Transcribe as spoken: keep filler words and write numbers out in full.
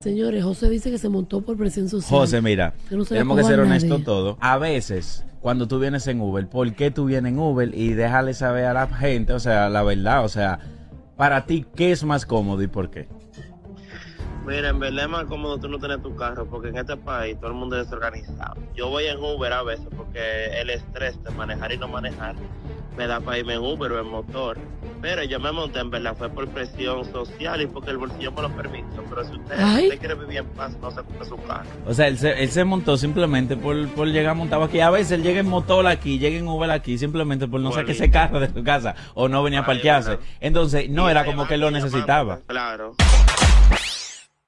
Señores, José dice que se montó por presión social. José, mira, que no se tenemos que ser honestos todo. todos. A veces, cuando tú vienes en Uber, ¿por qué tú vienes en Uber? Y déjale saber a la gente, o sea, la verdad, o sea, para ti, ¿qué es más cómodo y por qué? Mira, en verdad es más cómodo tú no tener tu carro, porque en este país todo el mundo es desorganizado. Yo voy en Uber a veces porque el estrés de manejar y no manejar me da para irme en Uber o en motor. Pero yo me monté, en verdad, fue por presión social y porque el bolsillo me lo permite. Pero si usted, usted quiere vivir en paz, no se compre su carro. O sea, él se, él se montó simplemente por, por llegar montado aquí. A veces él llega en motor aquí, llega en Uber aquí, simplemente por no sacar ese carro de su casa o no venía a parquearse. Entonces, no era como que él lo necesitaba. Claro.